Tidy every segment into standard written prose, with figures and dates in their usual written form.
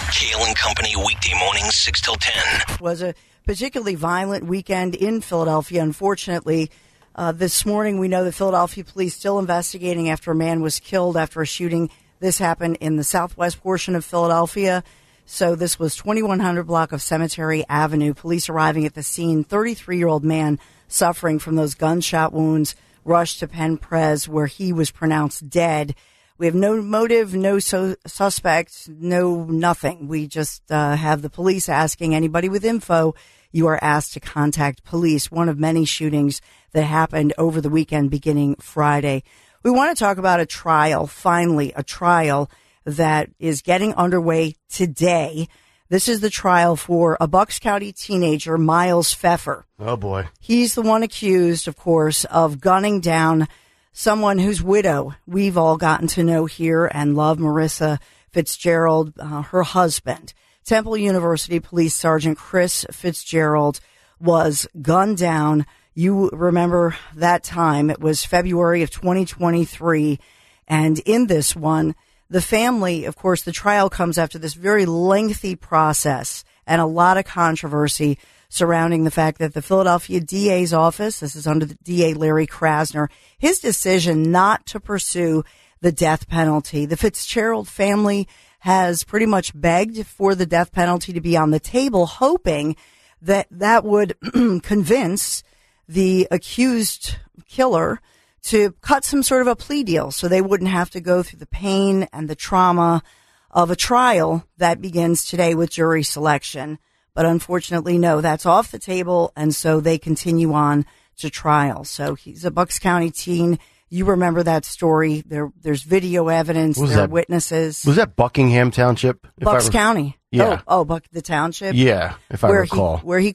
Kale and Company, weekday mornings, 6 till 10. Was a particularly violent weekend in Philadelphia, unfortunately. This morning, we know that Philadelphia police still investigating after a man was killed after a shooting. This happened in the southwest portion of Philadelphia. So this was 2100 block of Cemetery Avenue. Police arriving at the scene, 33-year-old man suffering from those gunshot wounds, rushed to Penn Pres, where he was pronounced dead. We have no motive, no suspect, no nothing. We just have the police asking anybody with info. You are asked to contact police. One of many shootings that happened over the weekend beginning Friday. We want to talk about a trial, finally, a trial that is getting underway today. This is the trial for a Bucks County teenager, Miles Pfeffer. Oh, boy. He's the one accused, of course, of gunning down someone whose widow we've all gotten to know here and love, Marissa Fitzgerald, her husband. Temple University Police Sergeant Chris Fitzgerald was gunned down. You remember that time. It was February of 2023. And in this one, the family, of course, the trial comes after this very lengthy process and a lot of controversy surrounding the fact that the Philadelphia DA's office, this is under the DA Larry Krasner, his decision not to pursue the death penalty. The Fitzgerald family has pretty much begged for the death penalty to be on the table, hoping that that would convince the accused killer to cut some sort of a plea deal so they wouldn't have to go through the pain and the trauma of a trial that begins today with jury selection. But unfortunately, no, that's off the table, and so they continue on to trial. So he's a Bucks County teen. You remember that story. There's video evidence. There are witnesses. Was that Buckingham Township? Bucks County. Yeah. The township. Yeah, if I recall. He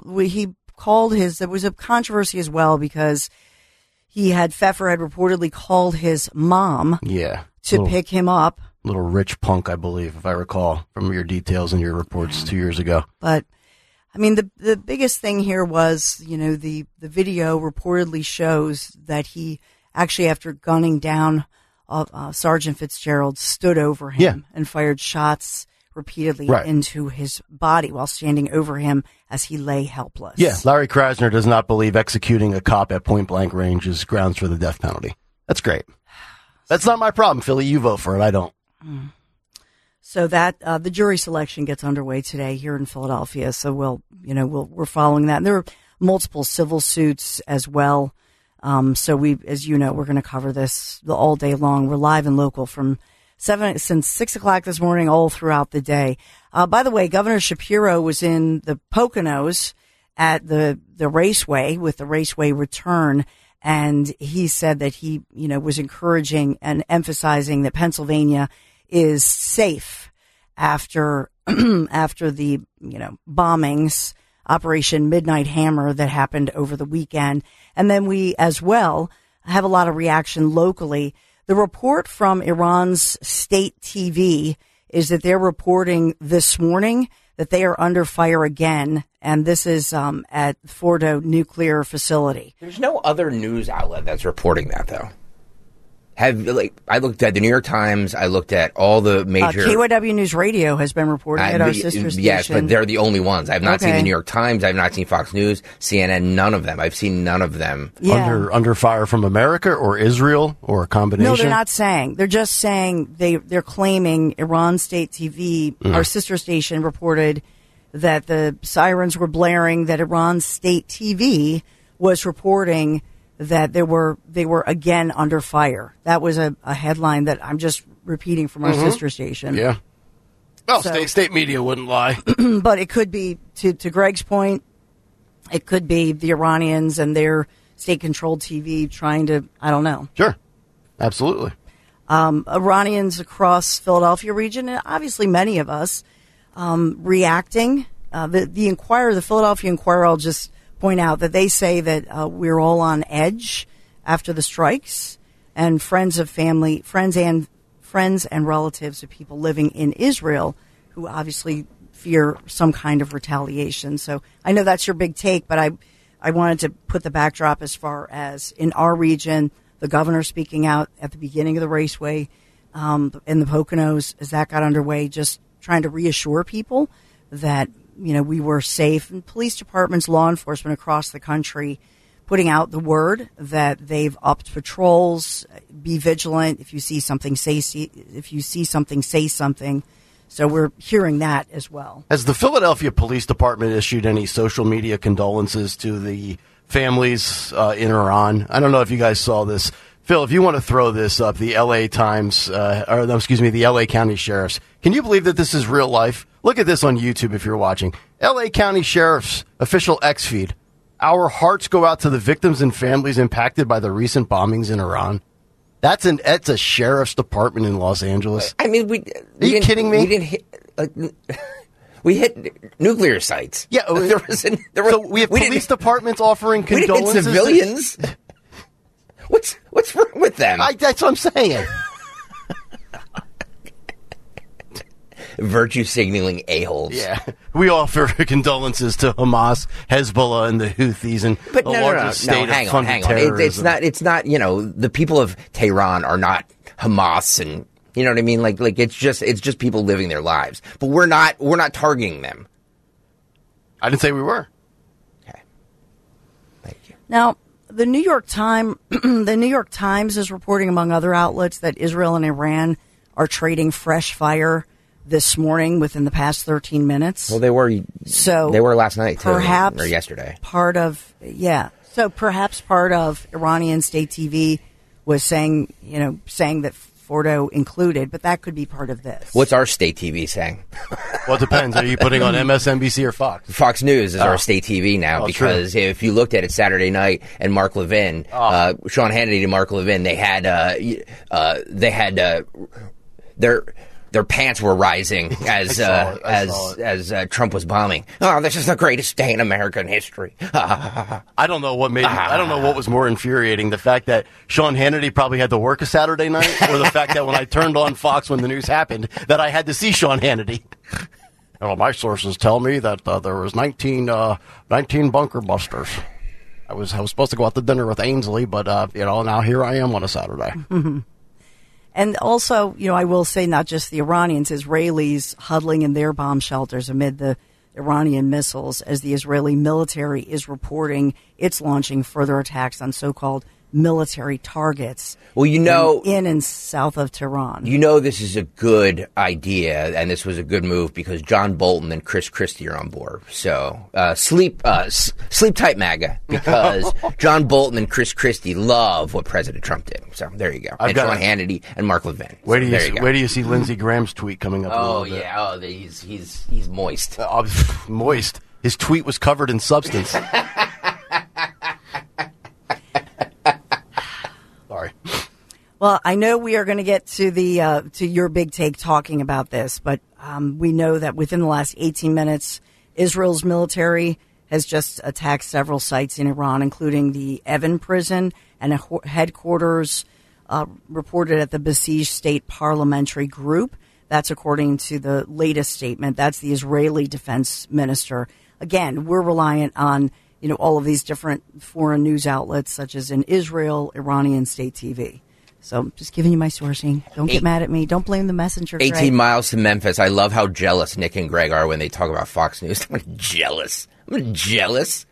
called his, there was a controversy as well because Pfeffer had reportedly called his mom. Yeah. To pick him up. Little rich punk, I believe, if I recall from your details and your reports 2 years ago. But I mean, the biggest thing here was, the video reportedly shows that he actually, after gunning down Sergeant Fitzgerald, stood over him and fired shots repeatedly into his body while standing over him as he lay helpless. Yeah, Larry Krasner does not believe executing a cop at point blank range is grounds for the death penalty. That's great. That's not my problem, Philly. You vote for it. I don't. So that the jury selection gets underway today here in Philadelphia. So we're following that. And there are multiple civil suits as well. So we're going to cover this all day long. We're live and local from since 6 o'clock this morning, all throughout the day. By the way, Governor Shapiro was in the Poconos at the raceway with the raceway return. And he said that he, was encouraging and emphasizing that Pennsylvania is safe after the, bombings, Operation Midnight Hammer that happened over the weekend. And then we as well have a lot of reaction locally. The report from Iran's state TV is that they're reporting this morning that they are under fire again. And this is at Fordo nuclear facility. There's no other news outlet that's reporting that, though. I looked at the New York Times. I looked at all the major. KYW News Radio has been reporting at our sister station. Yes, but they're the only ones. I've not seen the New York Times. I've not seen Fox News, CNN. None of them. I've seen none of them. Yeah. Under fire from America or Israel or a combination. No, they're not saying. They're just saying they're claiming Iran State TV, our sister station, reported that the sirens were blaring. That Iran State TV was reporting that they were again under fire. That was a headline that I'm just repeating from our sister station. Yeah. Well, state media wouldn't lie. But it could be, to Greg's point, it could be the Iranians and their state-controlled TV trying to, I don't know. Sure. Absolutely. Iranians across Philadelphia region, and obviously many of us, reacting. The Philadelphia Inquirer, I'll just point out that they say that we're all on edge after the strikes, and friends and relatives of people living in Israel who obviously fear some kind of retaliation. So I know that's your big take, but I wanted to put the backdrop as far as in our region, the governor speaking out at the beginning of the raceway in the Poconos as that got underway just trying to reassure people that, we were safe. And police departments, law enforcement across the country putting out the word that they've upped patrols. Be vigilant. If you see something, say something. So we're hearing that as well. Has the Philadelphia Police Department issued any social media condolences to the families in Iran? I don't know if you guys saw this. Phil, if you want to throw this up, the LA Times, the LA County Sheriffs. Can you believe that this is real life? Look at this on YouTube if you're watching. LA County Sheriff's official X feed. Our hearts go out to the victims and families impacted by the recent bombings in Iran. That's a sheriff's department in Los Angeles. I mean, are you kidding me? We didn't hit. We hit nuclear sites. Yeah, so we have police departments offering condolences. We didn't hit civilians. What's wrong with them? That's what I'm saying. Virtue signaling a-holes. Yeah. We offer condolences to Hamas, Hezbollah, and the Houthis, and the largest state of funded terrorism. It's not, the people of Tehran are not Hamas, and you know what I mean? Like it's just people living their lives. But we're not targeting them. I didn't say we were. Okay. Thank you. Now, the New York Times is reporting, among other outlets, that Israel and Iran are trading fresh fire this morning within the past 13 minutes. Well, they were last night, too, perhaps or yesterday. So perhaps part of Iranian state TV was saying that Fordo included, but that could be part of this. What's our state TV saying? Well, it depends. Are you putting on MSNBC or Fox? Fox News is our state TV now, because if you looked at it Saturday night and Mark Levin, Sean Hannity and Mark Levin, they had their pants were rising as Trump was bombing. Oh, this is the greatest day in American history. I don't know what was more infuriating, the fact that Sean Hannity probably had to work a Saturday night, or the fact that when I turned on Fox when the news happened, that I had to see Sean Hannity. Well, my sources tell me that there was 19 bunker busters. I was supposed to go out to dinner with Ainsley, but now here I am on a Saturday. And also, I will say, not just the Iranians, Israelis huddling in their bomb shelters amid the Iranian missiles, as the Israeli military is reporting it's launching further attacks on so-called military targets. Well, in and south of Tehran. This is a good idea, and this was a good move because John Bolton and Chris Christie are on board. So sleep tight, MAGA, because John Bolton and Chris Christie love what President Trump did. So there you go. And Sean Hannity and Mark Levin. Where do you see Lindsey Graham's tweet coming up? Oh yeah, he's moist. Moist. His tweet was covered in substance. Sorry. Well, I know we are going to get to to your big take talking about this, but we know that within the last 18 minutes, Israel's military has just attacked several sites in Iran, including the Evin prison and a headquarters reported at the besieged state parliamentary group. That's according to the latest statement. That's the Israeli defense minister. Again, we're reliant on all of these different foreign news outlets, such as in Israel, Iranian state TV. So I'm just giving you my sourcing. Don't get mad at me. Don't blame the messenger. 18 miles to Memphis. I love how jealous Nick and Greg are when they talk about Fox News. I'm jealous. I'm not jealous.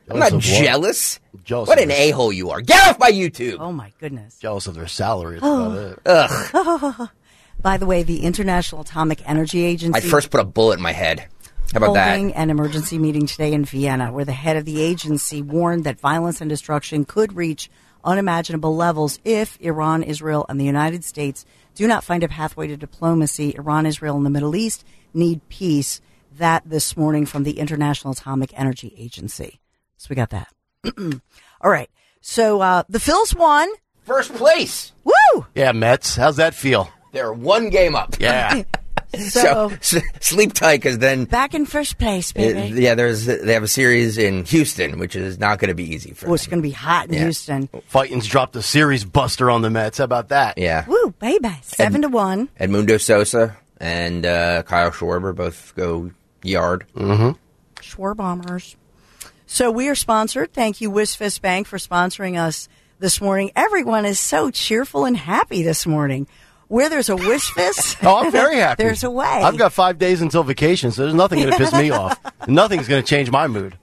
What an a-hole you are. Get off my YouTube. Oh, my goodness. Jealous of their salary. That's about it. Ugh. By the way, the International Atomic Energy Agency... I first put a bullet in my head. How about that? Holding an emergency meeting today in Vienna, where the head of the agency warned that violence and destruction could reach unimaginable levels if Iran, Israel, and the United States do not find a pathway to diplomacy. Iran, Israel, and the Middle East need peace. That this morning from the International Atomic Energy Agency. So we got that. All right. So the Phils won. First place. Woo! Yeah, Mets. How's that feel? They're one game up. Yeah. So sleep tight, because then back in first place, baby. They have a series in Houston, which is not going to be easy for them. It's going to be hot in Houston. Fightins dropped a series buster on the Mets. How about that? Yeah. Woo, baby. 7-1. Edmundo Sosa and Kyle Schwarber both go yard. Mm-hmm. Schwarbombers. So we are sponsored. Thank you, Wisfist Bank, for sponsoring us this morning. Everyone is so cheerful and happy this morning. Where there's a Wishfist, Oh, I'm very happy. there's a way. I've got 5 days until vacation, so there's nothing going to piss me off. Nothing's going to change my mood.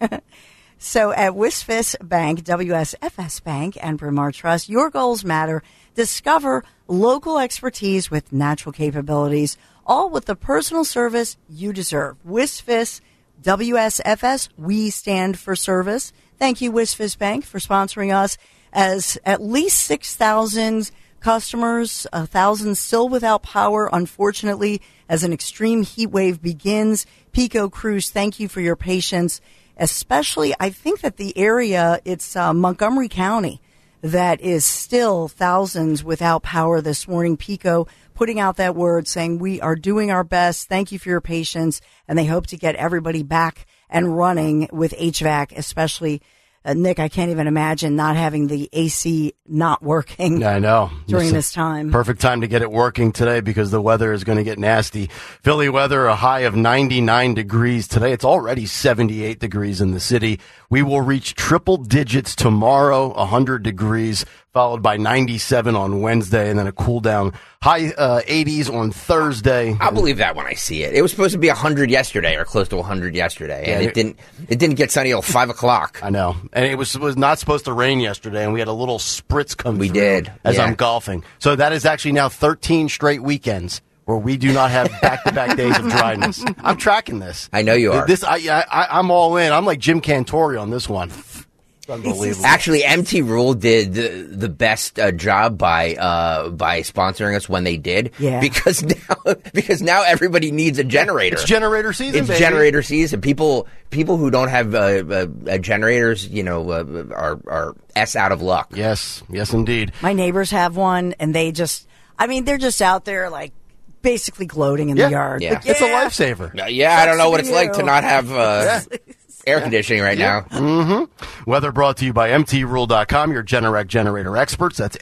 So at Wishfist Bank, WSFS Bank, and Bryn Mawr Trust, your goals matter. Discover local expertise with natural capabilities, all with the personal service you deserve. Wishfist, WSFS, we stand for service. Thank you, Wishfist Bank, for sponsoring us. As at least 6,000 customers, 1,000 still without power, unfortunately, as an extreme heat wave begins. Pico Cruz, thank you for your patience. Especially, I think that the area, it's Montgomery County, that is still thousands without power this morning. Pico putting out that word saying we are doing our best. Thank you for your patience. And they hope to get everybody back and running with HVAC, especially Nick, I can't even imagine not having the AC not working. I know. During this time. Perfect time to get it working today because the weather is going to get nasty. Philly weather, a high of 99 degrees today. It's already 78 degrees in the city. We will reach triple digits tomorrow, 100 degrees, followed by 97 on Wednesday, and then a cool down high 80s on Thursday. I'll believe that when I see it. It was supposed to be 100 yesterday, or close to 100 yesterday, and it didn't get sunny till 5 o'clock. I know, and it was not supposed to rain yesterday, and we had a little spritz come through. We did, as yeah. I'm golfing. So that is actually now 13 straight weekends where we do not have back-to-back days of dryness. I'm tracking this. I know you are. I'm all in. I'm like Jim Cantori on this one. Unbelievable. Actually, MT Rule did the best job by sponsoring us when they did. Yeah. Because now everybody needs a generator. It's generator season. It's baby. generator season. People who don't have generators, are out of luck. Yes, indeed. My neighbors have one, and they're just out there like basically gloating in the yard. Yeah. Like, It's a lifesaver. I don't know what it's like you. to not have air conditioning right now. Mm-hmm. Weather brought to you by MTRule.com, your Generac generator experts. That's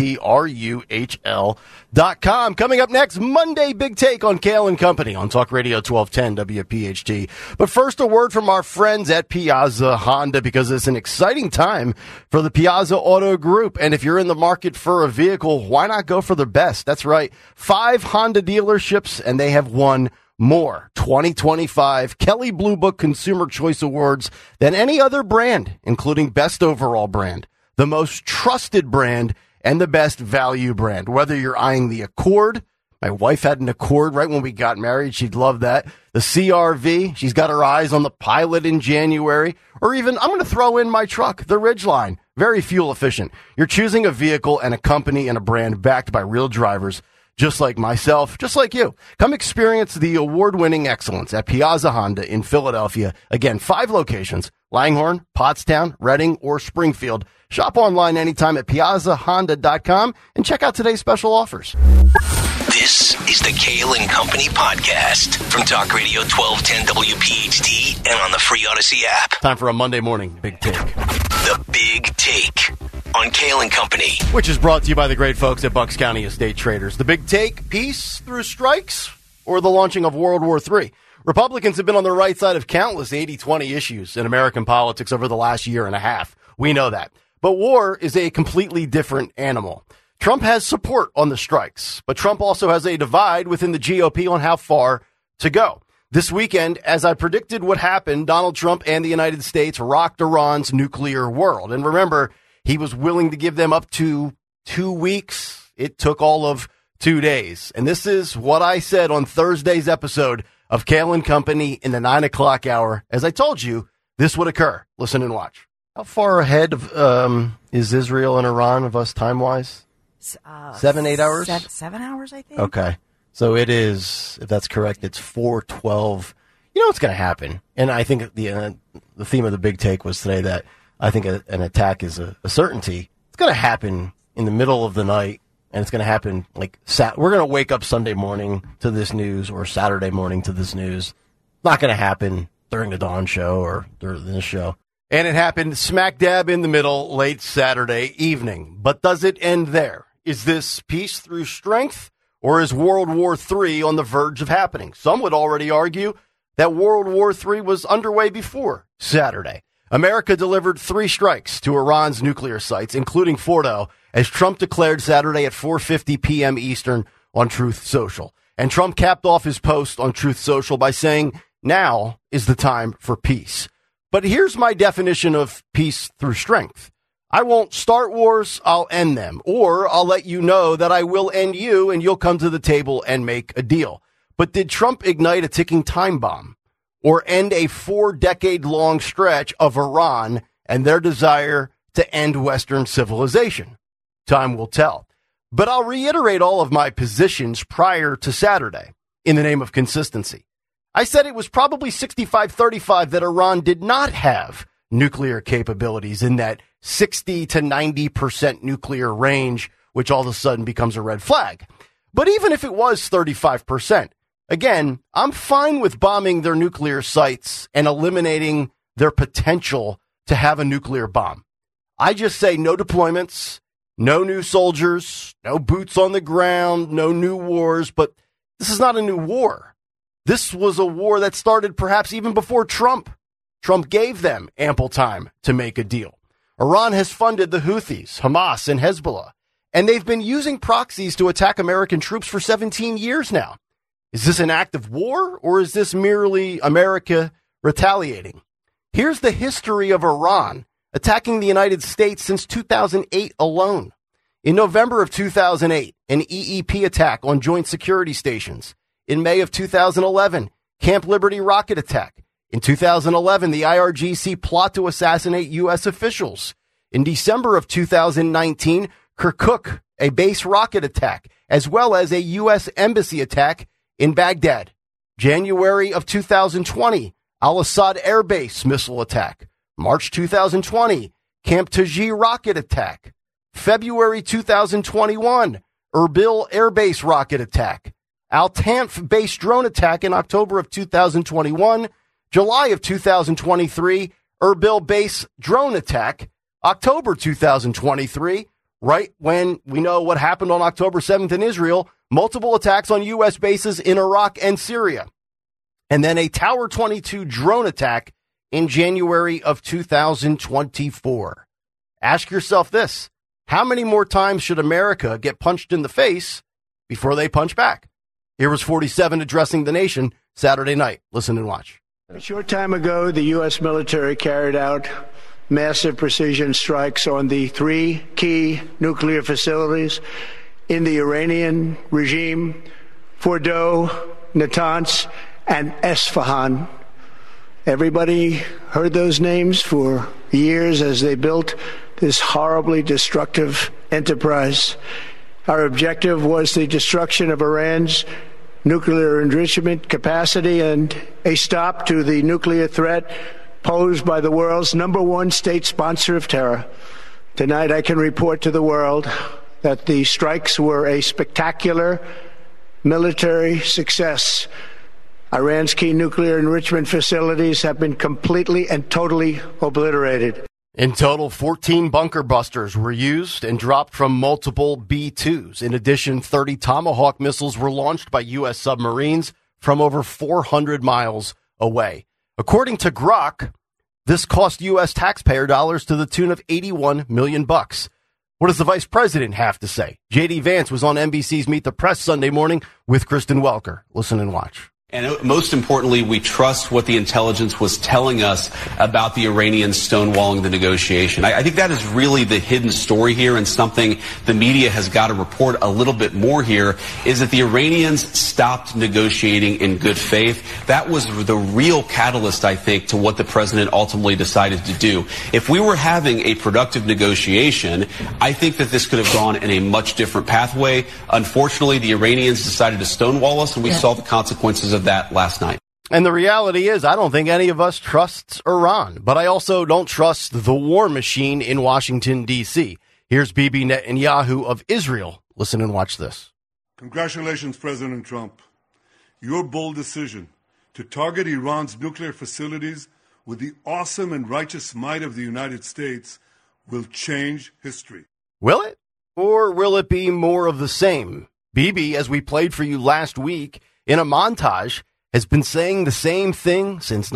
MTRUHL.com. Coming up next, Monday Big Take on Kale and Company on Talk Radio 1210 WPHT. But first, a word from our friends at Piazza Honda, because it's an exciting time for the Piazza Auto Group. And if you're in the market for a vehicle, why not go for the best? That's right. 5 Honda dealerships, and they have won more 2025 Kelley Blue Book Consumer Choice Awards than any other brand, including Best Overall Brand, the most trusted brand, and the best value brand. Whether you're eyeing the Accord, my wife had an Accord right when we got married. She'd love that. The CRV, she's got her eyes on the Pilot in January. Or even, I'm going to throw in my truck, the Ridgeline. Very fuel efficient. You're choosing a vehicle and a company and a brand backed by real drivers, just like myself, just like you. Come experience the award-winning excellence at Piazza Honda in Philadelphia. Again, 5 locations: Langhorne, Pottstown, Reading, or Springfield. Shop online anytime at piazzahonda.com and check out today's special offers. This is the Kale and Company podcast from Talk Radio 1210 WPHT and on the free Odyssey app. Time for a Monday morning Big Take. The Big Take on Kale and Company. Which is brought to you by the great folks at Bucks County Estate Traders. The Big Take, peace through strikes, or the launching of World War III. Republicans have been on the right side of countless 80-20 issues in American politics over the last year and a half. We know that. But war is a completely different animal. Trump has support on the strikes, but Trump also has a divide within the GOP on how far to go. This weekend, as I predicted would happen, Donald Trump and the United States rocked Iran's nuclear world. And remember, he was willing to give them up to 2 weeks. It took all of 2 days. And this is what I said on Thursday's episode of Kale and Company in the 9 o'clock hour. As I told you, this would occur. Listen and watch. How far ahead of, is Israel and Iran of us time-wise? 7, 8 hours? 7 hours, I think. Okay. So it is, if that's correct, it's 4:12. You know what's going to happen? And I think the theme of the Big Take was today that I think an attack is a certainty. It's going to happen in the middle of the night, and it's going to happen like we're going to wake up Sunday morning to this news or Saturday morning to this news. It's not going to happen during the Dawn show or during this show. And it happened smack dab in the middle late Saturday evening. But does it end there? Is this peace through strength, or is World War III on the verge of happening? Some would already argue that World War III was underway before Saturday. America delivered 3 strikes to Iran's nuclear sites, including Fordo, as Trump declared Saturday at 4:50 p.m. Eastern on Truth Social. And Trump capped off his post on Truth Social by saying, now is the time for peace. But here's my definition of peace through strength. I won't start wars, I'll end them. Or I'll let you know that I will end you and you'll come to the table and make a deal. But did Trump ignite a ticking time bomb or end a 4-decade-long stretch of Iran and their desire to end Western civilization? Time will tell. But I'll reiterate all of my positions prior to Saturday in the name of consistency. I said it was probably 65-35 that Iran did not have nuclear capabilities in that 60 to 90% nuclear range, which all of a sudden becomes a red flag. But even if it was 35%, again, I'm fine with bombing their nuclear sites and eliminating their potential to have a nuclear bomb. I just say no deployments, no new soldiers, no boots on the ground, no new wars. But this is not a new war. This was a war that started perhaps even before Trump. Trump gave them ample time to make a deal. Iran has funded the Houthis, Hamas, and Hezbollah, and they've been using proxies to attack American troops for 17 years now. Is this an act of war, or is this merely America retaliating? Here's the history of Iran attacking the United States since 2008 alone. In November of 2008, an EEP attack on joint security stations. In May of 2011, Camp Liberty rocket attack. In 2011, the IRGC plot to assassinate U.S. officials. In December of 2019, Kirkuk, a base rocket attack, as well as a U.S. embassy attack in Baghdad. January of 2020, Al-Assad Air Base missile attack. March 2020, Camp Taji rocket attack. February 2021, Erbil Air Base rocket attack. Al-Tanf base drone attack in October of 2021. July of 2023, Erbil base drone attack. October 2023, right when we know what happened on October 7th in Israel, multiple attacks on U.S. bases in Iraq and Syria. And then a Tower 22 drone attack in January of 2024. Ask yourself this. How many more times should America get punched in the face before they punch back? Here was 47 addressing the nation Saturday night. Listen and watch. A short time ago, the U.S. military carried out massive precision strikes on the 3 key nuclear facilities in the Iranian regime, Fordow, Natanz, and Esfahan. Everybody heard those names for years as they built this horribly destructive enterprise. Our objective was the destruction of Iran's nuclear enrichment capacity and a stop to the nuclear threat posed by the world's #1 state sponsor of terror. Tonight, I can report to the world that the strikes were a spectacular military success. Iran's key nuclear enrichment facilities have been completely and totally obliterated. In total, 14 bunker busters were used and dropped from multiple B-2s. In addition, 30 Tomahawk missiles were launched by U.S. submarines from over 400 miles away. According to Grok, this cost U.S. taxpayer dollars to the tune of $81 million. What does the vice president have to say? J.D. Vance was on NBC's Meet the Press Sunday morning with Kristen Welker. Listen and watch. And most importantly, we trust what the intelligence was telling us about the Iranians stonewalling the negotiation. I think that is really the hidden story here, and something the media has got to report a little bit more here, is that the Iranians stopped negotiating in good faith. That was the real catalyst, I think, to what the president ultimately decided to do. If we were having a productive negotiation, I think that this could have gone in a much different pathway. Unfortunately, the Iranians decided to stonewall us, and we saw the consequences of that last night. And the reality is, I don't think any of us trusts Iran, but I also don't trust the war machine in Washington, D.C. Here's Bibi Netanyahu of Israel. Listen and watch this. Congratulations, President Trump. Your bold decision to target Iran's nuclear facilities with the awesome and righteous might of the United States will change history. Will it? Or will it be more of the same? Bibi, as we played for you last week, in a montage, has been saying the same thing since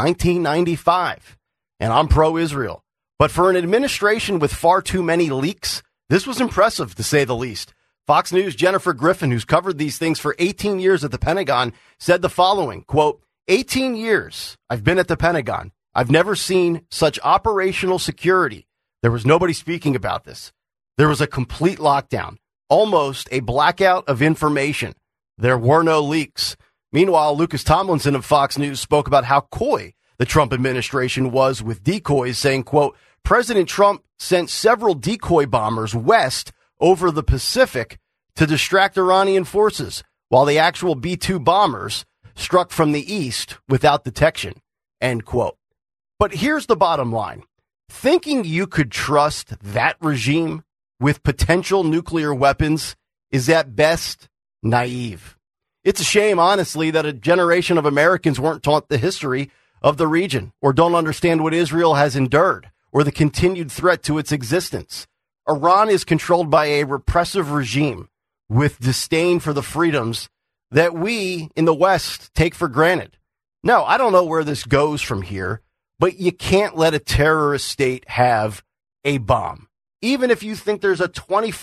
1995. And I'm pro-Israel. But for an administration with far too many leaks, this was impressive, to say the least. Fox News' Jennifer Griffin, who's covered these things for 18 years at the Pentagon, said the following, quote, 18 years I've been at the Pentagon. I've never seen such operational security. There was nobody speaking about this. There was a complete lockdown, almost a blackout of information. There were no leaks. Meanwhile, Lucas Tomlinson of Fox News spoke about how coy the Trump administration was with decoys, saying, quote, President Trump sent several decoy bombers west over the Pacific to distract Iranian forces, while the actual B-2 bombers struck from the east without detection, end quote. But here's the bottom line. Thinking you could trust that regime with potential nuclear weapons is at best naive. It's a shame, honestly, that a generation of Americans weren't taught the history of the region or don't understand what Israel has endured or the continued threat to its existence. Iran is controlled by a repressive regime with disdain for the freedoms that we in the West take for granted. No, I don't know where this goes from here, but you can't let a terrorist state have a bomb. Even if you think there's a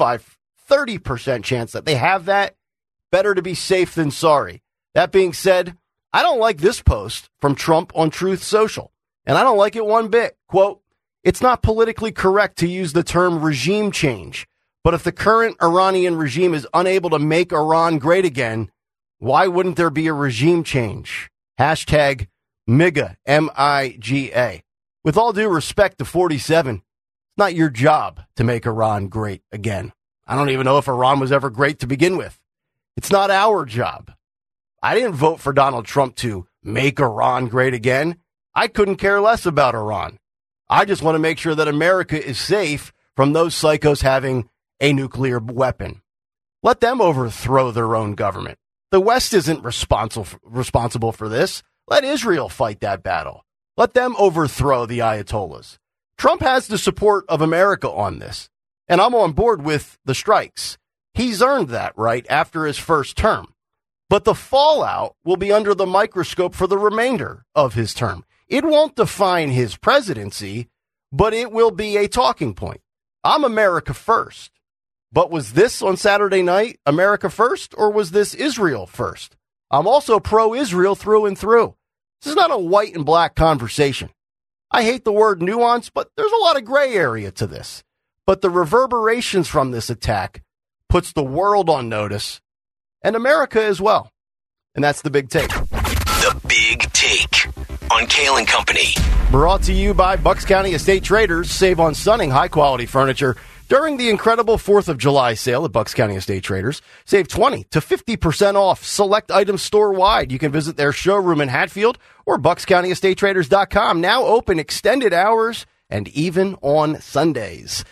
25-30% chance that they have that, better to be safe than sorry. That being said, I don't like this post from Trump on Truth Social, and I don't like it one bit. Quote, it's not politically correct to use the term regime change, but if the current Iranian regime is unable to make Iran great again, why wouldn't there be a regime change? Hashtag MIGA, M-I-G-A. With all due respect to 47, it's not your job to make Iran great again. I don't even know if Iran was ever great to begin with. It's not our job. I didn't vote for Donald Trump to make Iran great again. I couldn't care less about Iran. I just want to make sure that America is safe from those psychos having a nuclear weapon. Let them overthrow their own government. The West isn't responsible for this. Let Israel fight that battle. Let them overthrow the Ayatollahs. Trump has the support of America on this, and I'm on board with the strikes. He's earned that right after his first term. But the fallout will be under the microscope for the remainder of his term. It won't define his presidency, but it will be a talking point. I'm America first. But was this on Saturday night America first, or was this Israel first? I'm also pro-Israel through and through. This is not a white and black conversation. I hate the word nuance, but there's a lot of gray area to this. But the reverberations from this attack puts the world on notice, and America as well. And that's the big take. The Big Take on Kale & Company. Brought to you by Bucks County Estate Traders. Save on stunning high-quality furniture during the incredible 4th of July sale at Bucks County Estate Traders. Save 20 to 50% off select items store-wide. You can visit their showroom in Hatfield or BucksCountyEstateTraders.com. Now open extended hours and even on Sundays.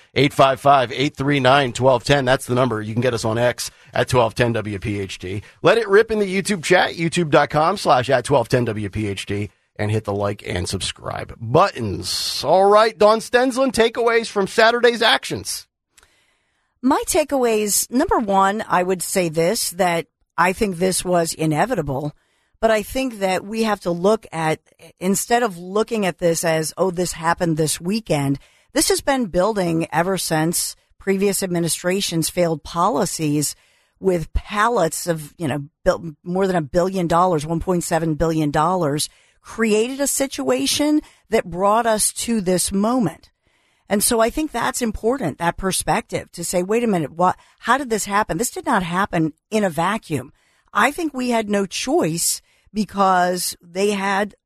855-839-1210. That's the number. You can get us on X at 1210 WPHT. Let it rip in the YouTube chat, youtube.com/@1210 WPHT, and hit the like and subscribe buttons. All right, Dawn Stensland, takeaways from Saturday's actions. My takeaways, number one, I would say this, that I think this was inevitable. But I think that we have to look at, instead of looking at this as, oh, this happened this weekend, this has been building ever since previous administrations failed policies with pallets of, more than $1 billion, $1.7 billion, created a situation that brought us to this moment. And so I think that's important, that perspective, to say, wait a minute, how did this happen? This did not happen in a vacuum. I think we had no choice, because they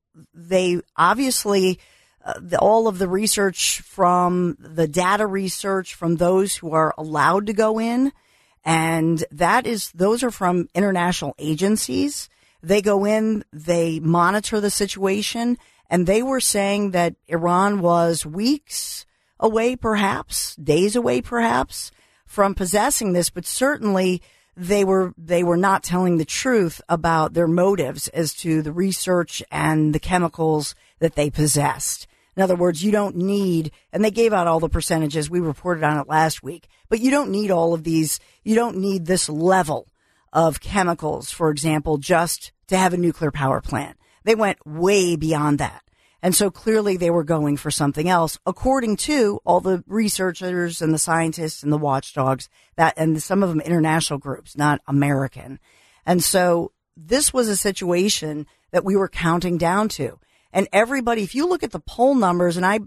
obviously, all of the research from the data research from those who are allowed to go in, and those are from international agencies. They go in, they monitor the situation, and they were saying that Iran was weeks away, perhaps, days away, perhaps, from possessing this, but certainly they were not telling the truth about their motives as to the research and the chemicals that they possessed. In other words, you don't need, and they gave out all the percentages, we reported on it last week, but you don't need all of these, you don't need this level of chemicals, for example, just to have a nuclear power plant. They went way beyond that. And so clearly they were going for something else, according to all the researchers and the scientists and the watchdogs, and some of them international groups, not American. And so this was a situation that we were counting down to. And everybody, if you look at the poll numbers, and I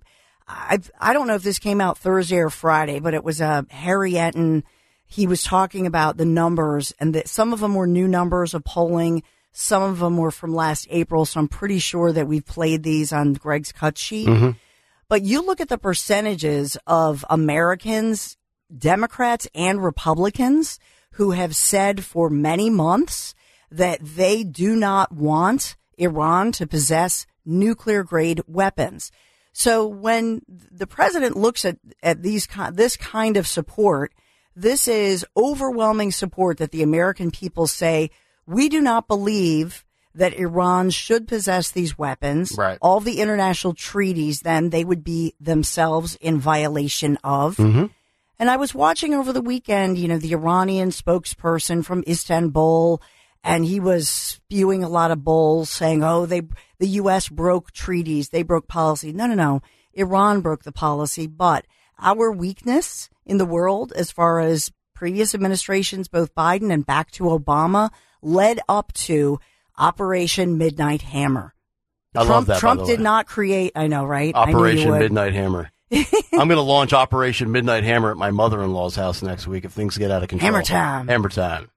don't know if this came out Thursday or Friday, but it was Harry Etten. He was talking about the numbers, and that some of them were new numbers of polling. Some of them were from last April, so I'm pretty sure that we've played these on Greg's cut sheet. Mm-hmm. But you look at the percentages of Americans, Democrats and Republicans, who have said for many months that they do not want Iran to possess nuclear-grade weapons. So when the president looks at this kind of support, this is overwhelming support that the American people say, we do not believe that Iran should possess these weapons. Right. All the international treaties, then they would be themselves in violation of. Mm-hmm. And I was watching over the weekend, the Iranian spokesperson from Istanbul, and he was spewing a lot of bull, saying, the U.S. broke treaties, they broke policy. No. Iran broke the policy, but our weakness in the world, as far as previous administrations, both Biden and back to Obama, led up to Operation Midnight Hammer. I love that. Trump did not create, I know, right? Operation Midnight Hammer. I'm going to launch Operation Midnight Hammer at my mother-in-law's house next week if things get out of control. Hammer time.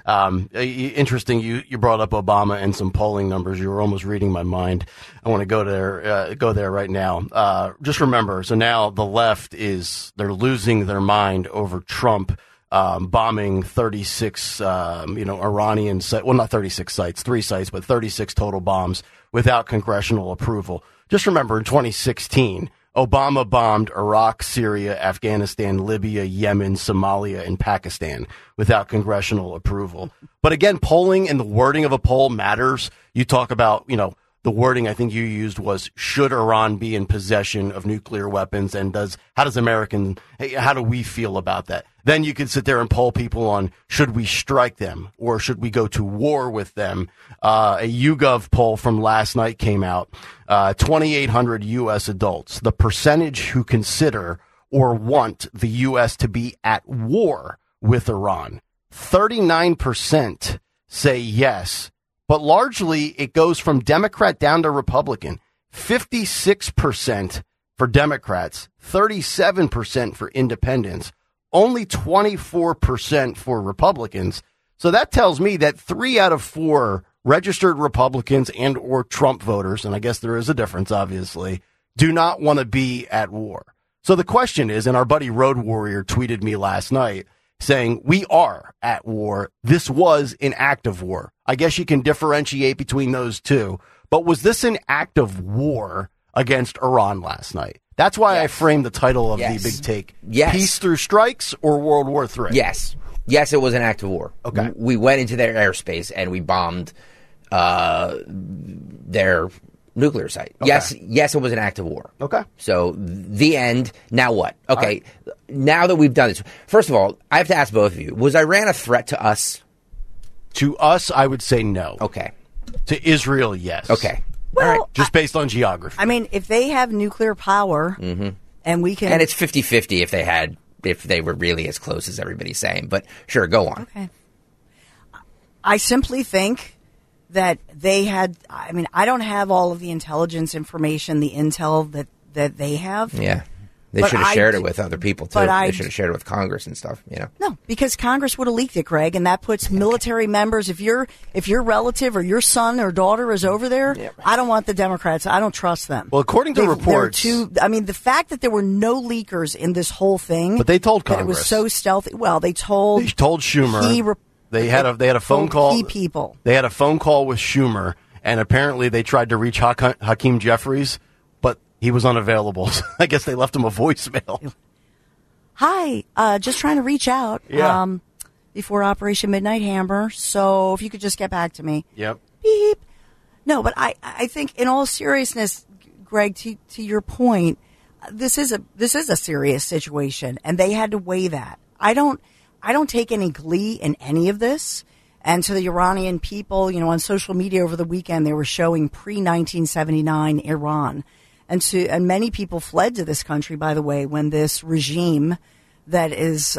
Interesting. You brought up Obama and some polling numbers. You were almost reading my mind. I want to go there right now. Just remember. So now the left they're losing their mind over Trump bombing 36, Iranian sites. Well, not 36 sites, 3 sites, but 36 total bombs without congressional approval. Just remember, in 2016, Obama bombed Iraq, Syria, Afghanistan, Libya, Yemen, Somalia, and Pakistan without congressional approval. But again, polling and the wording of a poll matters. You talk about, the wording I think you used was, should Iran be in possession of nuclear weapons? And how do we feel about that? Then you could sit there and poll people on, should we strike them or should we go to war with them? A YouGov poll from last night came out, 2,800 U.S. adults, the percentage who consider or want the U.S. to be at war with Iran. 39% say yes. But largely, it goes from Democrat down to Republican. 56% for Democrats, 37% for independents, only 24% for Republicans. So that tells me that 3 out of 4 registered Republicans and or Trump voters, and I guess there is a difference, obviously, do not want to be at war. So the question is, and our buddy Road Warrior tweeted me last night, saying, we are at war. This was an act of war. I guess you can differentiate between those two. But was this an act of war against Iran last night? That's why I framed the title of the Big Take. Yes. Peace through strikes or World War III? Yes. Yes, it was an act of war. Okay. We went into their airspace and we bombed their nuclear site. Okay. Yes, it was an act of war. Okay. So the end. Now what? Okay. Right. Now that we've done this, first of all, I have to ask both of you: was Iran a threat to us? To us, I would say no. Okay. To Israel, yes. Okay. Well, all right. Just based on geography. I mean, if they have nuclear power, and we can, and it's 50-50 if they were really as close as everybody's saying. But sure, go on. Okay. I simply think that they had. I mean, I don't have all of the intelligence information, the intel that they have. Yeah. They should have shared it with other people, too. They should have shared it with Congress and stuff, No, because Congress would have leaked it, Greg, and that puts military members, if your relative or your son or daughter is over there, I don't want the Democrats. I don't trust them. Well, according to reports... the fact that there were no leakers in this whole thing... But they told Congress. That it was so stealthy. Well, they told Schumer. They had a phone call. Key people. They had a phone call with Schumer, and apparently they tried to reach Hakeem Jeffries, he was unavailable. I guess they left him a voicemail. Hi, just trying to reach out before Operation Midnight Hammer. So if you could just get back to me. Yep. Beep. No, but I think in all seriousness, Greg, to your point, this is a serious situation, and they had to weigh that. I don't take any glee in any of this And to the Iranian people, on social media over the weekend, they were showing pre-1979 Iran. And many people fled to this country, by the way, when this regime that is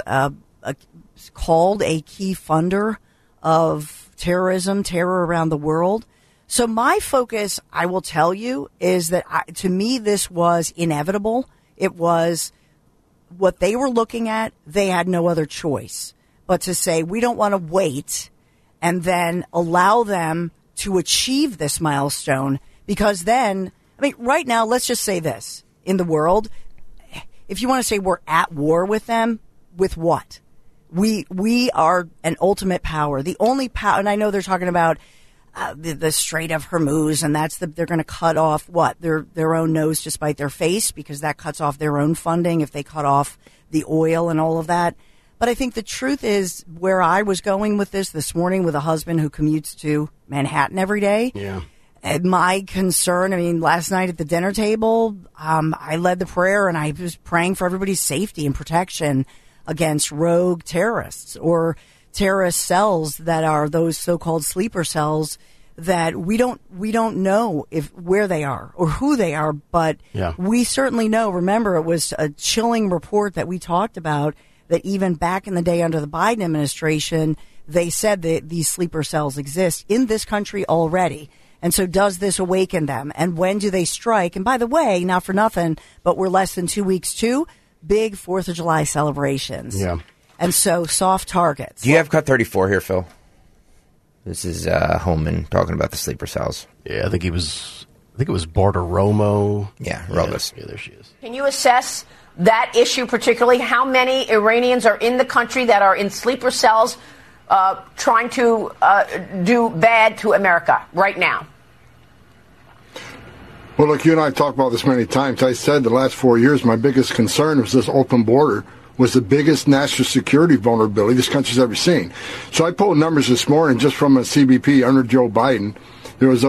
called a key funder of terrorism, terror around the world. So my focus, I will tell you, is that to me, this was inevitable. It was what they were looking at. They had no other choice but to say, we don't want to wait and then allow them to achieve this milestone, because then, right now, let's just say this in the world. If you want to say we're at war with them, with what? We are an ultimate power. The only power, and I know they're talking about the Strait of Hormuz, and they're going to cut off their own nose to spite their face, because that cuts off their own funding if they cut off the oil and all of that. But I think the truth is, where I was going with this morning with a husband who commutes to Manhattan every day. Yeah. And my concern, last night at the dinner table, I led the prayer, and I was praying for everybody's safety and protection against rogue terrorists or terrorist cells that are those so-called sleeper cells that we don't know where they are or who they are, but we certainly know. Remember, it was a chilling report that we talked about, that even back in the day under the Biden administration, they said that these sleeper cells exist in this country already. And so does this awaken them? And when do they strike? And by the way, not for nothing, but we're less than 2 weeks to big 4th of July celebrations. Yeah. And so soft targets. Do you have cut 34 here, Phil? This is Holman talking about the sleeper cells. Yeah, I think it was Bartiromo. Yeah, Robles. Yeah, there she is. Can you assess that issue particularly? How many Iranians are in the country that are in sleeper cells trying to do bad to America right now? Well, look, you and I have talked about this many times. I said the last 4 years my biggest concern was this open border was the biggest national security vulnerability this country's ever seen. So I pulled numbers this morning just from a CBP under Joe Biden. There was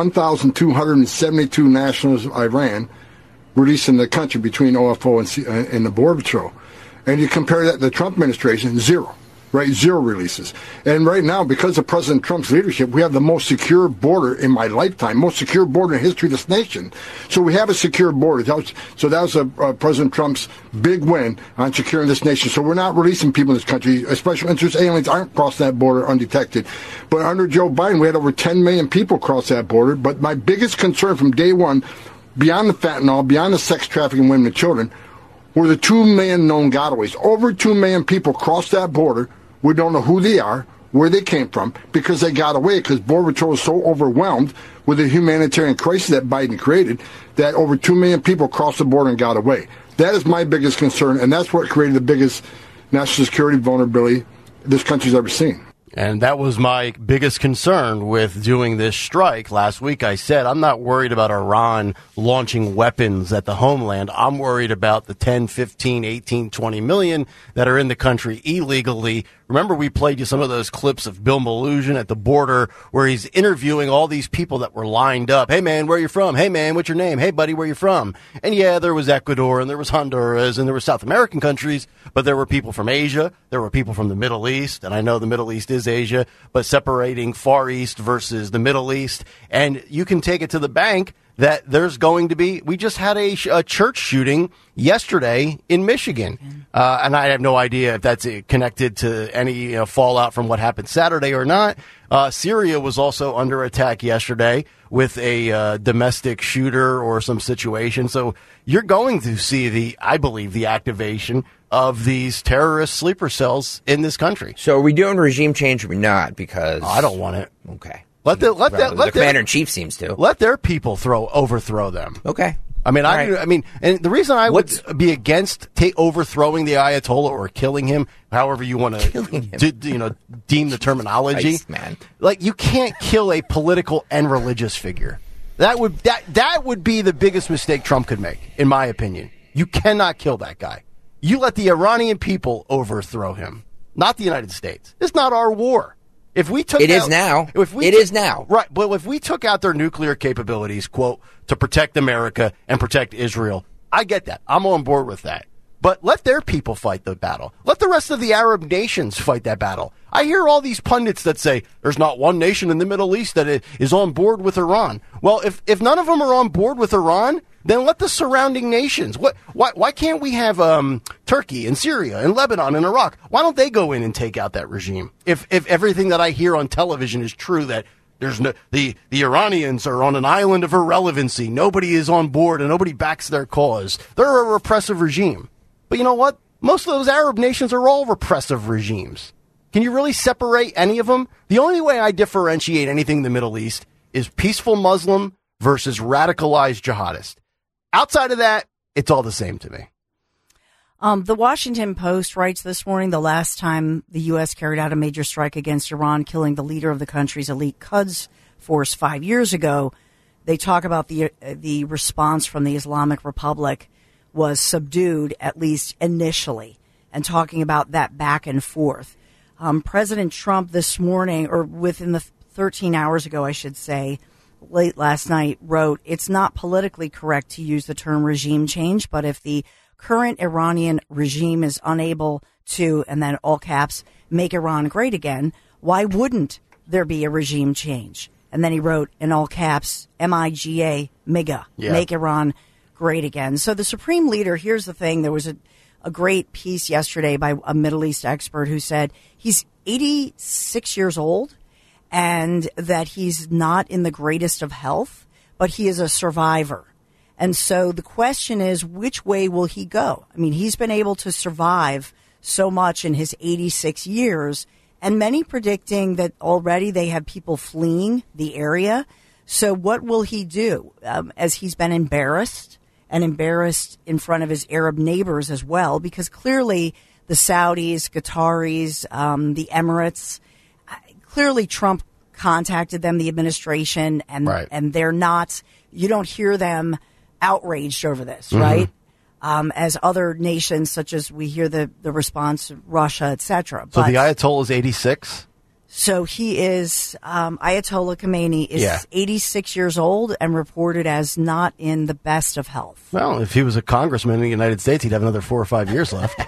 1,272 nationals of Iran released in the country between OFO and the Border Patrol. And you compare that to the Trump administration, zero. Right, zero releases. And right now, because of President Trump's leadership, we have the most secure border in my lifetime, most secure border in the history of this nation. So we have a secure border. That was President Trump's big win on securing this nation. So we're not releasing people in this country. Special interest aliens aren't crossing that border undetected. But under Joe Biden, we had over 10 million people cross that border. But my biggest concern from day one, beyond the fentanyl, beyond the sex trafficking of women and children, were the 2 million known gotaways. Over 2 million people crossed that border. We don't know who they are, where they came from, because they got away, because Border Patrol is so overwhelmed with the humanitarian crisis that Biden created that over 2 million people crossed the border and got away. That is my biggest concern, and that's what created the biggest national security vulnerability this country's ever seen. And that was my biggest concern with doing this strike. Last week I said I'm not worried about Iran launching weapons at the homeland. I'm worried about the 10, 15, 18, 20 million that are in the country illegally. Remember, we played you some of those clips of Bill Maloogian at the border where he's interviewing all these people that were lined up. Hey, man, where you from? Hey, man, what's your name? Hey, buddy, where you from? And yeah, there was Ecuador and there was Honduras and there were South American countries, but there were people from Asia. There were people from the Middle East. And I know the Middle East is Asia, but separating Far East versus the Middle East. And you can take it to the bank that there's going to be, we just had a church shooting yesterday in Michigan. And I have no idea if that's connected to any fallout from what happened Saturday or not. Syria was also under attack yesterday with a domestic shooter or some situation. So you're going to see I believe, the activation of these terrorist sleeper cells in this country. So are we doing regime change or not? Because I don't want it. Okay. The commander-in-chief seems to. Let their people overthrow them. Okay. I mean, and the reason I would be against overthrowing the Ayatollah or killing him, however you want to, deem the terminology, Christ, man. Like, you can't kill a political and religious figure. That would be the biggest mistake Trump could make, in my opinion. You cannot kill that guy. You let the Iranian people overthrow him, not the United States. It's not our war. If we took it is now. Right. But if we took out their nuclear capabilities, quote, to protect America and protect Israel, I get that. I'm on board with that. But let their people fight the battle. Let the rest of the Arab nations fight that battle. I hear all these pundits that say there's not one nation in the Middle East that is on board with Iran. Well, if none of them are on board with Iran, then let the surrounding nations. Why can't we have Turkey and Syria and Lebanon and Iraq? Why don't they go in and take out that regime? If everything that I hear on television is true, that there's the Iranians are on an island of irrelevancy, nobody is on board and nobody backs their cause. They're a repressive regime. But you know what? Most of those Arab nations are all repressive regimes. Can you really separate any of them? The only way I differentiate anything in the Middle East is peaceful Muslim versus radicalized jihadist. Outside of that, it's all the same to me. The Washington Post writes this morning, the last time the U.S. carried out a major strike against Iran, killing the leader of the country's elite Quds force 5 years ago, they talk about the response from the Islamic Republic was subdued, at least initially, and talking about that back and forth. President Trump this morning, or within the 13 hours ago, I should say, late last night, wrote, "It's not politically correct to use the term regime change, but if the current Iranian regime is unable to," and then all caps, "make Iran great again, why wouldn't there be a regime change?" And then he wrote in all caps, MIGA, MIGA, make Iran great again. So the supreme leader, here's the thing, there was a great piece yesterday by a Middle East expert who said he's 86 years old and that he's not in the greatest of health, but he is a survivor. And so the question is, which way will he go? I mean, he's been able to survive so much in his 86 years, and many predicting that already they have people fleeing the area. So what will he do? As he's been embarrassed in front of his Arab neighbors as well, because clearly the Saudis, Qataris, the Emirates, clearly Trump contacted them, the administration, and they're not, you don't hear them outraged over this, right? As other nations, such as we hear the response, Russia, etc. So the Ayatollah is 86? So he is, Ayatollah Khamenei is 86 years old and reported as not in the best of health. Well, if he was a congressman in the United States, he'd have another 4 or 5 years left.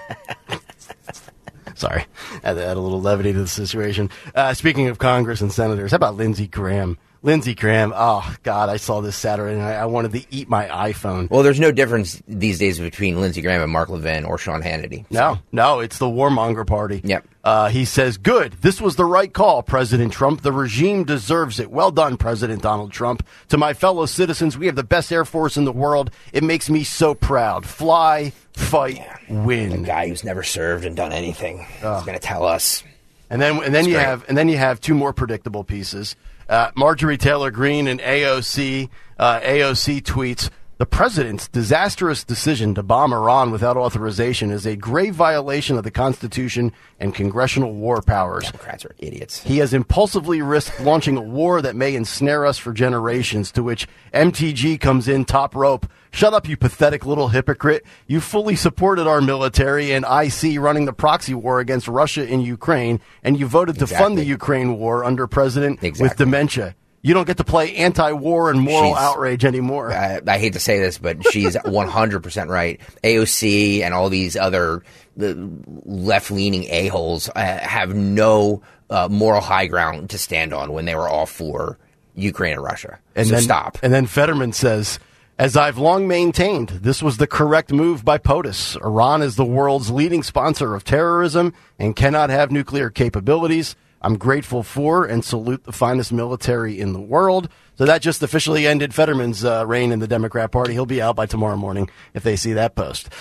Sorry, add a little levity to the situation. Speaking of Congress and senators, how about Lindsey Graham? Lindsey Graham, oh, God, I saw this Saturday and I wanted to eat my iPhone. Well, there's no difference these days between Lindsey Graham and Mark Levin or Sean Hannity. So. No, it's the warmonger party. Yep. He says, good, this was the right call, President Trump. The regime deserves it. Well done, President Donald Trump. To my fellow citizens, we have the best Air Force in the world. It makes me so proud. Fly, fight, win. The guy who's never served and done anything is going to tell us. And then you have two more predictable pieces. Marjorie Taylor Greene and AOC tweets, the president's disastrous decision to bomb Iran without authorization is a grave violation of the Constitution and congressional war powers. Democrats are idiots. He has impulsively risked launching a war that may ensnare us for generations, to which MTG comes in top rope. Shut up, you pathetic little hypocrite. You fully supported our military and IC running the proxy war against Russia in Ukraine, and you voted to fund the Ukraine war under President with dementia. You don't get to play anti-war and moral outrage anymore. I hate to say this, but she's 100% right. AOC and all these other left-leaning a-holes have no moral high ground to stand on when they were all for Ukraine and Russia. Stop. And then Fetterman says, as I've long maintained, this was the correct move by POTUS. Iran is the world's leading sponsor of terrorism and cannot have nuclear capabilities. I'm grateful for and salute the finest military in the world. So that just officially ended Fetterman's reign in the Democrat Party. He'll be out by tomorrow morning if they see that post.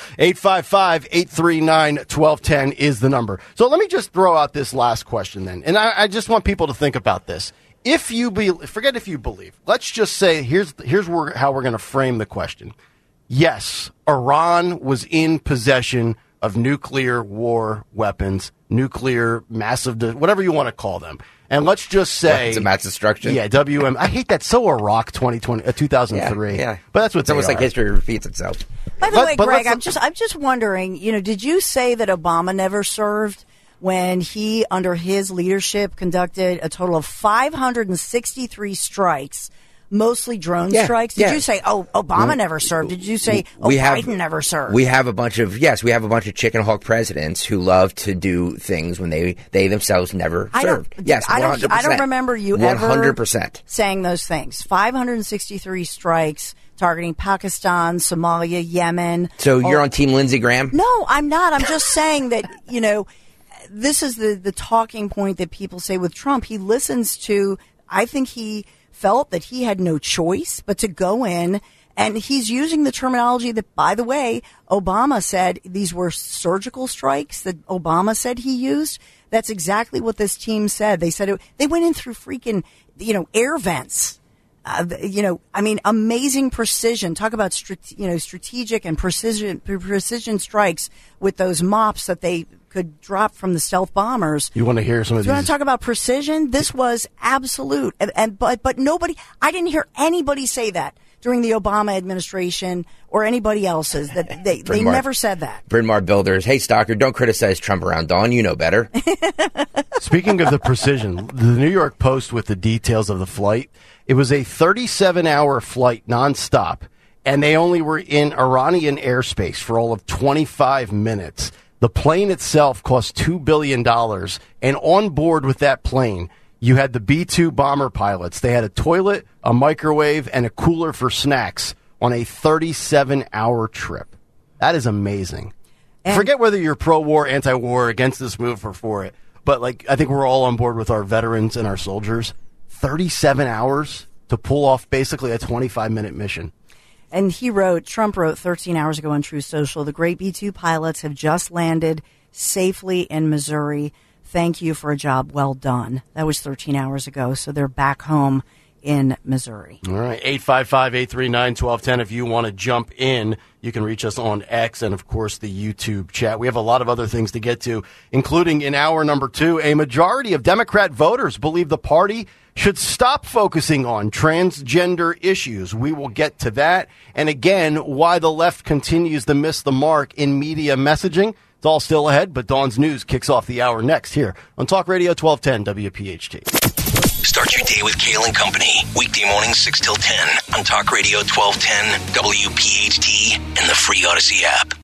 855-839-1210 is the number. So let me just throw out this last question then. And I just want people to think about this. If you forget if you believe. Let's just say here's how we're going to frame the question. Yes, Iran was in possession of nuclear war weapons, nuclear massive, whatever you want to call them. And let's just say it's a mass destruction. Yeah, WM. I hate that. So Iraq 2003. Yeah. But that's what it's almost like history repeats itself. By the way, Greg, I'm just wondering, did you say that Obama never served when he, under his leadership, conducted a total of 563 strikes mostly drone strikes? Did you say, Obama never served? Did you say, Biden never served? We have a bunch of chicken hawk presidents who love to do things when they themselves never served. Yes, 100%. I don't remember you 100%. ever saying those things. 563 strikes targeting Pakistan, Somalia, Yemen. So you're on Team Lindsey Graham? No, I'm not. I'm just saying that, this is the talking point that people say with Trump. He listens to, I think he felt that he had no choice but to go in, and he's using the terminology that, by the way, Obama said these were surgical strikes that Obama said he used. That's exactly what this team said. They said they went in through freaking, air vents. Amazing precision. Talk about strategic and precision strikes with those mops that they could drop from the stealth bombers. You want to hear some of these? You want to talk about precision? This was absolute. But nobody, I didn't hear anybody say that during the Obama administration or anybody else's. That they never said that. Bryn Mawr Builders. Hey, Stalker, don't criticize Trump around Dawn. You know better. Speaking of the precision, the New York Post with the details of the flight. It was a 37-hour flight nonstop, and they only were in Iranian airspace for all of 25 minutes. The plane itself cost $2 billion, and on board with that plane, you had the B-2 bomber pilots. They had a toilet, a microwave, and a cooler for snacks on a 37-hour trip. That is amazing. And forget whether you're pro-war, anti-war, against this move or for it, but I think we're all on board with our veterans and our soldiers. 37 hours to pull off basically a 25-minute mission. And Trump wrote 13 hours ago on Truth Social, the great B-2 pilots have just landed safely in Missouri. Thank you for a job well done. That was 13 hours ago, so they're back home in Missouri. All right, 855-839-1210. If you want to jump in, you can reach us on X and, of course, the YouTube chat. We have a lot of other things to get to, including in hour number 2, a majority of Democrat voters believe the party should stop focusing on transgender issues. We will get to that. And again, why the left continues to miss the mark in media messaging. It's all still ahead, but Dawn's News kicks off the hour next here on Talk Radio 1210 WPHT. Start your day with Kale and Company. Weekday mornings 6 till 10 on Talk Radio 1210 WPHT and the free Odyssey app.